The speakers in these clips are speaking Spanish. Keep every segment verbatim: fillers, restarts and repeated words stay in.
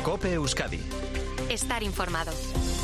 COPE Euskadi. Estar informado.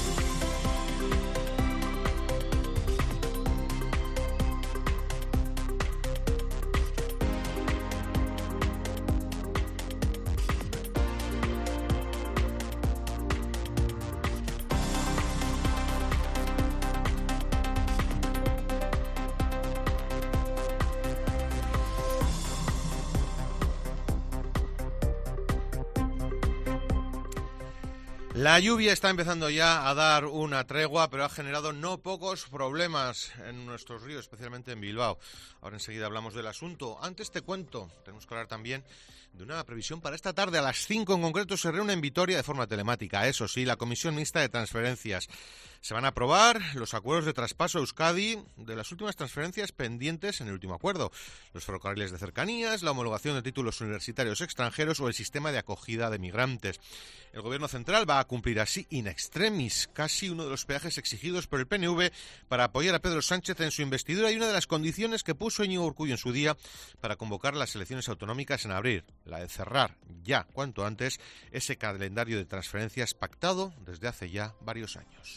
La lluvia está empezando ya a dar una tregua, pero ha generado no pocos problemas en nuestros ríos, especialmente en Bilbao. Ahora enseguida hablamos del asunto. Antes te cuento, tenemos que hablar también de una previsión para esta tarde. A las cinco en concreto se reúne en Vitoria de forma telemática. Eso sí, la Comisión Mixta de Transferencias. Se van a aprobar los acuerdos de traspaso a Euskadi de las últimas transferencias pendientes en el último acuerdo. Los ferrocarriles de cercanías, la homologación de títulos universitarios extranjeros o el sistema de acogida de migrantes. El Gobierno central va a cumplir así in extremis casi uno de los peajes exigidos por el P N V para apoyar a Pedro Sánchez en su investidura y una de las condiciones que puso Íñigo Urkullu en su día para convocar las elecciones autonómicas en abril, la de cerrar ya cuanto antes ese calendario de transferencias pactado desde hace ya varios años.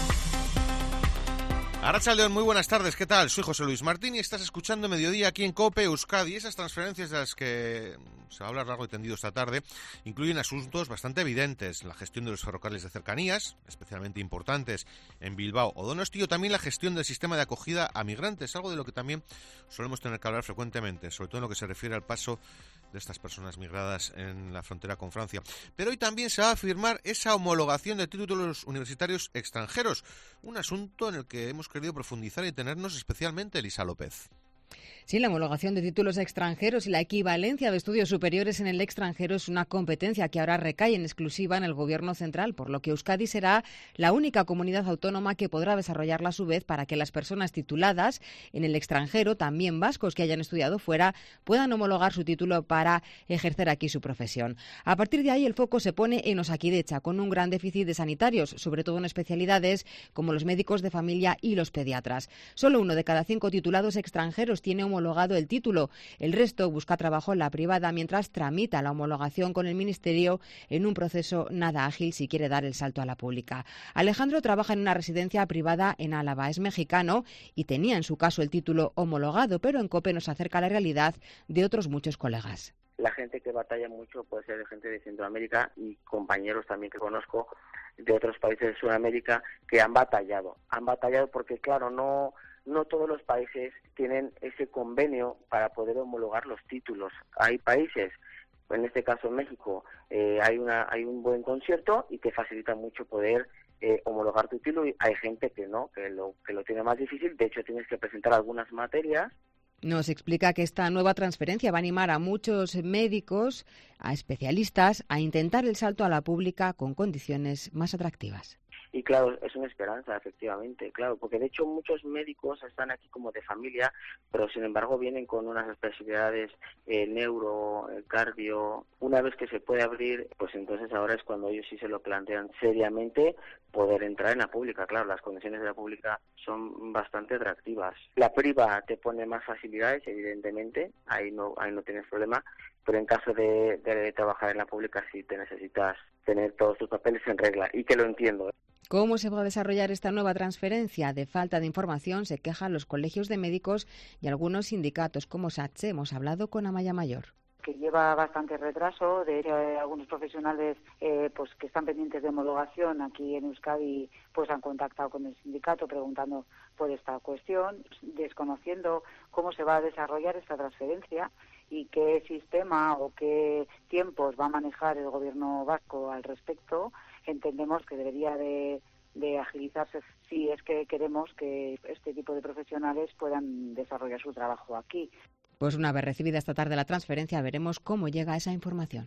Arratsaldeon, muy buenas tardes, ¿qué tal? Soy José Luis Martín y estás escuchando Mediodía aquí en COPE Euskadi. Esas transferencias de las que se va a hablar largo y tendido esta tarde incluyen asuntos bastante evidentes: la gestión de los ferrocarriles de cercanías, especialmente importantes en Bilbao o Donosti, o también la gestión del sistema de acogida a migrantes, algo de lo que también solemos tener que hablar frecuentemente, sobre todo en lo que se refiere al paso de estas personas migradas en la frontera con Francia. Pero hoy también se va a firmar esa homologación de títulos universitarios extranjeros, un asunto en el que hemos querido profundizar y tenernos especialmente Elisa López. Sí, la homologación de títulos extranjeros y la equivalencia de estudios superiores en el extranjero es una competencia que ahora recae en exclusiva en el Gobierno central, por lo que Euskadi será la única comunidad autónoma que podrá desarrollarla a su vez para que las personas tituladas en el extranjero, también vascos que hayan estudiado fuera, puedan homologar su título para ejercer aquí su profesión. A partir de ahí el foco se pone en Osakidecha, con un gran déficit de sanitarios, sobre todo en especialidades como los médicos de familia y los pediatras. Solo uno de cada cinco titulados extranjeros tiene homologado el título. El resto busca trabajo en la privada mientras tramita la homologación con el Ministerio en un proceso nada ágil si quiere dar el salto a la pública. Alejandro trabaja en una residencia privada en Álava. Es mexicano y tenía en su caso el título homologado, pero en COPE nos acerca a la realidad de otros muchos colegas. La gente que batalla mucho puede ser gente de Centroamérica y compañeros también que conozco de otros países de Sudamérica que han batallado. Han batallado porque, claro, no... No todos los países tienen ese convenio para poder homologar los títulos. Hay países, en este caso en México, eh, hay una hay un buen concierto y te facilita mucho poder eh, homologar tu título, y hay gente que no, que lo que lo tiene más difícil. De hecho, tienes que presentar algunas materias. Nos explica que esta nueva transferencia va a animar a muchos médicos, a especialistas, a intentar el salto a la pública con condiciones más atractivas. Y claro, es una esperanza, efectivamente, claro, porque de hecho muchos médicos están aquí como de familia, pero sin embargo vienen con unas especialidades eh, neuro, eh, cardio. Una vez que se puede abrir, pues entonces ahora es cuando ellos sí se lo plantean seriamente poder entrar en la pública. Claro, las condiciones de la pública son bastante atractivas. La priva te pone más facilidades, evidentemente, ahí no ahí no tienes problema, pero en caso de, de trabajar en la pública sí te necesitas tener todos tus papeles en regla, y que lo entiendo. ¿Cómo se va a desarrollar esta nueva transferencia? De falta de información se quejan los colegios de médicos y algunos sindicatos como SATSE. Hemos hablado con Amaya Mayor. Que lleva bastante retraso. De hecho, hay algunos profesionales eh, pues que están pendientes de homologación aquí en Euskadi, pues han contactado con el sindicato preguntando por esta cuestión, desconociendo cómo se va a desarrollar esta transferencia y qué sistema o qué tiempos va a manejar el Gobierno vasco al respecto. Entendemos que debería de, de agilizarse si es que queremos que este tipo de profesionales puedan desarrollar su trabajo aquí. Pues una vez recibida esta tarde la transferencia, veremos cómo llega esa información.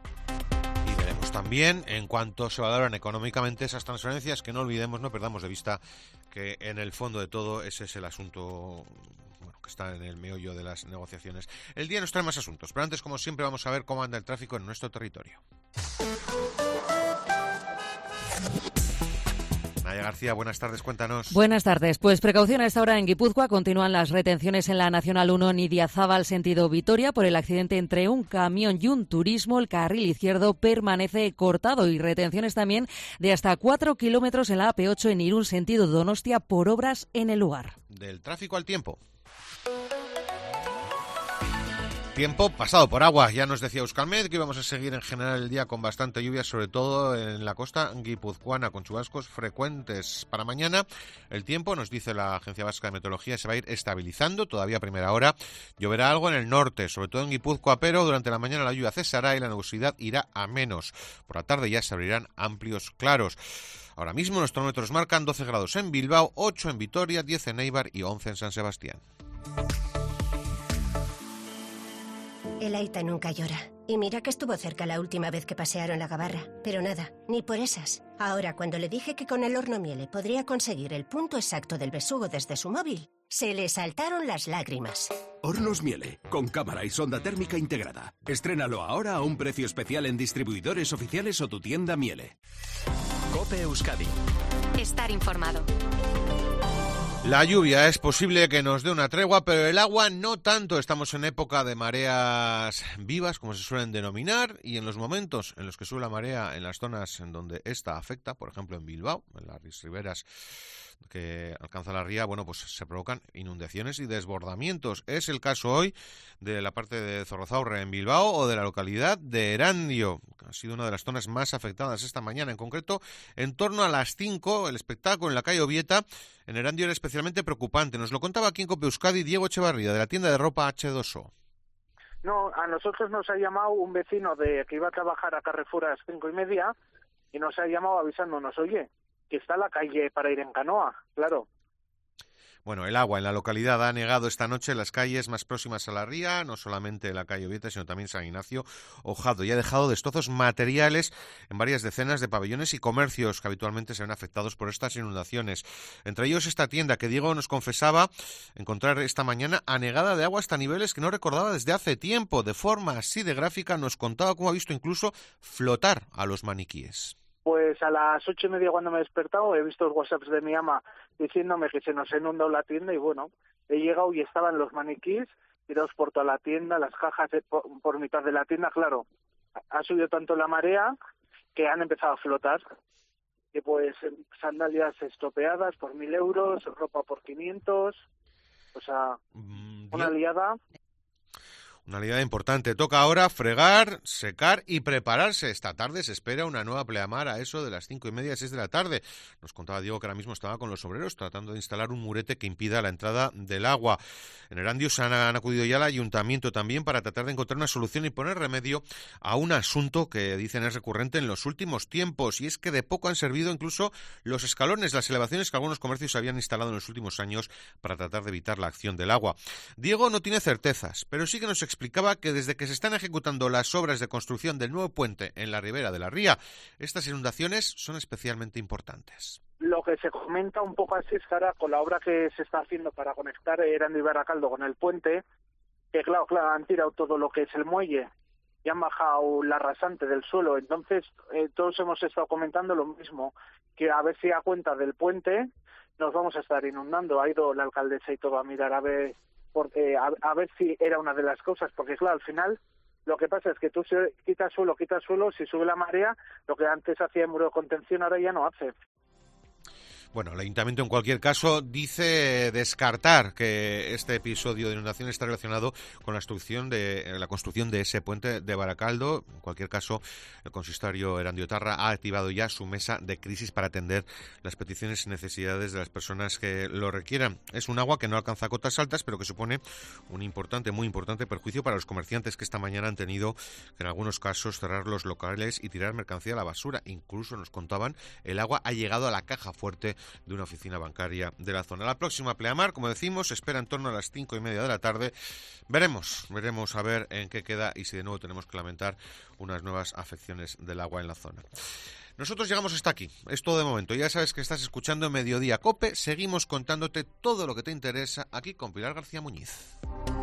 Y veremos también en cuánto se valoran económicamente esas transferencias, que no olvidemos, no perdamos de vista que en el fondo de todo ese es el asunto, bueno, que está en el meollo de las negociaciones. El día nos trae más asuntos, pero antes, como siempre, vamos a ver cómo anda el tráfico en nuestro territorio. Maya García, buenas tardes, cuéntanos. Buenas tardes. Pues precaución a esta hora en Guipúzcoa. Continúan las retenciones en la Nacional uno Nidiazábal sentido Vitoria por el accidente entre un camión y un turismo. El carril izquierdo permanece cortado y retenciones también de hasta cuatro kilómetros en la A P ocho en Irún sentido Donostia por obras en el lugar. Del tráfico al tiempo. Tiempo pasado por agua. Ya nos decía Euskalmet que íbamos a seguir en general el día con bastante lluvia, sobre todo en la costa guipuzcoana, con chubascos frecuentes. Para mañana el tiempo, nos dice la Agencia Vasca de Meteorología, se va a ir estabilizando. Todavía a primera hora lloverá algo en el norte, sobre todo en Guipúzcoa, pero durante la mañana la lluvia cesará y la nubosidad irá a menos. Por la tarde ya se abrirán amplios claros. Ahora mismo los termómetros marcan doce grados en Bilbao, ocho en Vitoria, diez en Eibar y once en San Sebastián. El Aita nunca llora. Y mira que estuvo cerca la última vez que pasearon la gabarra. Pero nada, ni por esas. Ahora, cuando le dije que con el horno Miele podría conseguir el punto exacto del besugo desde su móvil, se le saltaron las lágrimas. Hornos Miele, con cámara y sonda térmica integrada. Estrénalo ahora a un precio especial en distribuidores oficiales o tu tienda Miele. COPE Euskadi. Estar informado. La lluvia es posible que nos dé una tregua, pero el agua no tanto. Estamos en época de mareas vivas, como se suelen denominar, y en los momentos en los que sube la marea en las zonas en donde esta afecta, por ejemplo en Bilbao, en las riberas que alcanza la ría, bueno, pues se provocan inundaciones y desbordamientos. Es el caso hoy de la parte de Zorrozaurre en Bilbao o de la localidad de Erandio, que ha sido una de las zonas más afectadas esta mañana. En concreto, en torno a las cinco, el espectáculo en la calle Ovieta en Erandio era especialmente preocupante. Nos lo contaba aquí en COPE Euskadi Diego Echevarría, de la tienda de ropa hache dos o. No, a nosotros nos ha llamado un vecino de que iba a trabajar a Carrefour a las cinco y media y nos ha llamado avisándonos, oye, que está la calle para ir en canoa, claro. Bueno, el agua en la localidad ha anegado esta noche las calles más próximas a la ría, no solamente la calle Ovieta, sino también San Ignacio Ojado, y ha dejado destrozos materiales en varias decenas de pabellones y comercios que habitualmente se ven afectados por estas inundaciones. Entre ellos esta tienda que Diego nos confesaba encontrar esta mañana anegada de agua hasta niveles que no recordaba desde hace tiempo. De forma así de gráfica nos contaba cómo ha visto incluso flotar a los maniquíes. Pues a las ocho y media cuando me he despertado he visto los WhatsApps de mi ama diciéndome que se nos ha inundado la tienda y bueno, he llegado y estaban los maniquíes tirados por toda la tienda, las cajas de, por, por mitad de la tienda, claro. Ha subido tanto la marea que han empezado a flotar. Y pues sandalias estropeadas por mil euros, ropa por quinientos, o sea, mm, una liada. Una liada importante. Toca ahora fregar, secar y prepararse. Esta tarde se espera una nueva pleamar a eso de las cinco y media, seis de la tarde. Nos contaba Diego que ahora mismo estaba con los obreros tratando de instalar un murete que impida la entrada del agua. En Erandio se han, han acudido ya al ayuntamiento también para tratar de encontrar una solución y poner remedio a un asunto que dicen es recurrente en los últimos tiempos, y es que de poco han servido incluso los escalones, las elevaciones que algunos comercios habían instalado en los últimos años para tratar de evitar la acción del agua. Diego no tiene certezas, pero sí que nos explicaba que desde que se están ejecutando las obras de construcción del nuevo puente en la ribera de la ría, estas inundaciones son especialmente importantes. Lo que se comenta un poco así es que ahora con la obra que se está haciendo para conectar Erandio y Baracaldo con el puente, que claro, claro, han tirado todo lo que es el muelle y han bajado la rasante del suelo. Entonces, eh, todos hemos estado comentando lo mismo, que a ver si a cuenta del puente nos vamos a estar inundando. Ha ido la alcaldesa y todo a mirar a ver porque a, a ver si era una de las cosas, porque claro, al final lo que pasa es que tú se, quitas suelo, quitas suelo, si sube la marea, lo que antes hacía en muro de contención ahora ya no hace. Bueno, el ayuntamiento en cualquier caso dice descartar que este episodio de inundación está relacionado con la construcción de la construcción de ese puente de Baracaldo. En cualquier caso, el consistorio Erandiotarra ha activado ya su mesa de crisis para atender las peticiones y necesidades de las personas que lo requieran. Es un agua que no alcanza cotas altas, pero que supone un importante, muy importante perjuicio para los comerciantes que esta mañana han tenido que en algunos casos cerrar los locales y tirar mercancía a la basura. Incluso nos contaban, el agua ha llegado a la caja fuerte de una oficina bancaria de la zona. La próxima pleamar, como decimos, se espera en torno a las cinco y media de la tarde. Veremos, veremos a ver en qué queda y si de nuevo tenemos que lamentar unas nuevas afecciones del agua en la zona. Nosotros llegamos hasta aquí, es todo de momento. Ya sabes que estás escuchando Mediodía COPE, seguimos contándote todo lo que te interesa aquí con Pilar García Muñiz.